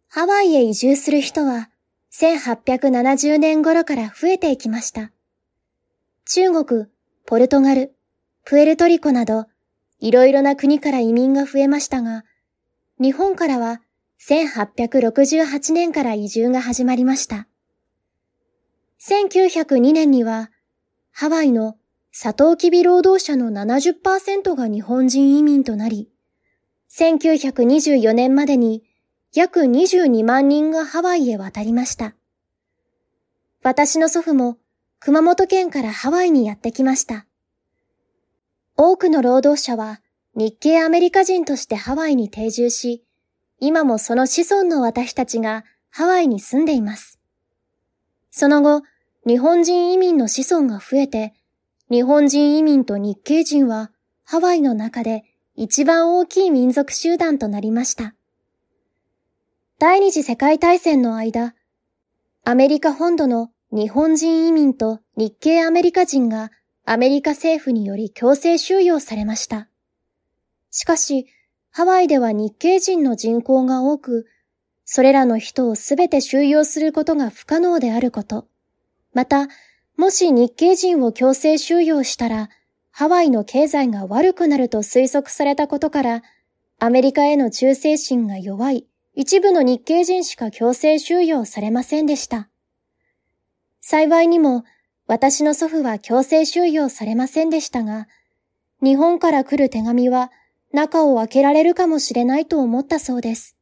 ハワイへ移住する人は1870年頃から増えていきました。中国、ポルトガル、プエルトリコなどいろいろな国から移民が増えましたが、日本からは1868年から移住が始まりました。1902年にはハワイのサトウキビ労働者の 70% が日本人移民となり、1924年までに約22万人がハワイへ渡りました。私の祖父も熊本県からハワイにやってきました。多くの労働者は日系アメリカ人としてハワイに定住し、今もその子孫の私たちがハワイに住んでいます。その後、日本人移民の子孫が増えて、日本人移民と日系人はハワイの中で一番大きい民族集団となりました。第二次世界大戦の間、アメリカ本土の日本人移民と日系アメリカ人がアメリカ政府により強制収容されました。しかし、ハワイでは日系人の人口が多く、それらの人をすべて収容することが不可能であること。また、もし日系人を強制収容したら、ハワイの経済が悪くなると推測されたことから、アメリカへの忠誠心が弱い一部の日系人しか強制収容されませんでした。幸いにも、私の祖父は強制収容されませんでしたが、日本から来る手紙は中を開けられるかもしれないと思ったそうです。